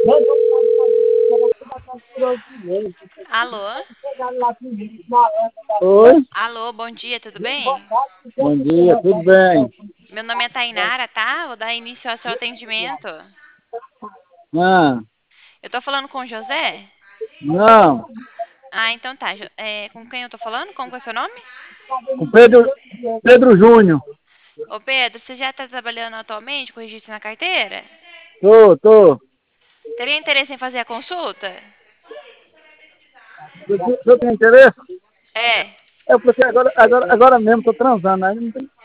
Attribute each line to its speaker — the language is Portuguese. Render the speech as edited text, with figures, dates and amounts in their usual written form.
Speaker 1: Alô?
Speaker 2: Oi,
Speaker 1: Alô, bom dia, tudo bem?
Speaker 2: bom dia, tudo bem?
Speaker 1: Meu nome é Tainara, tá? Vou dar início ao seu atendimento.
Speaker 2: Ah,
Speaker 1: Eu tô falando com o José?
Speaker 2: não,
Speaker 1: Ah, então tá. Com quem eu tô falando? Como que é o seu nome?
Speaker 2: com Pedro Júnior.
Speaker 1: Ô Pedro, você já tá trabalhando atualmente com registro na carteira?
Speaker 2: Tô.
Speaker 1: Teria interesse em fazer a consulta?
Speaker 2: Se eu tenho interesse,
Speaker 1: É.
Speaker 2: é porque agora mesmo tô transando, aí não tem.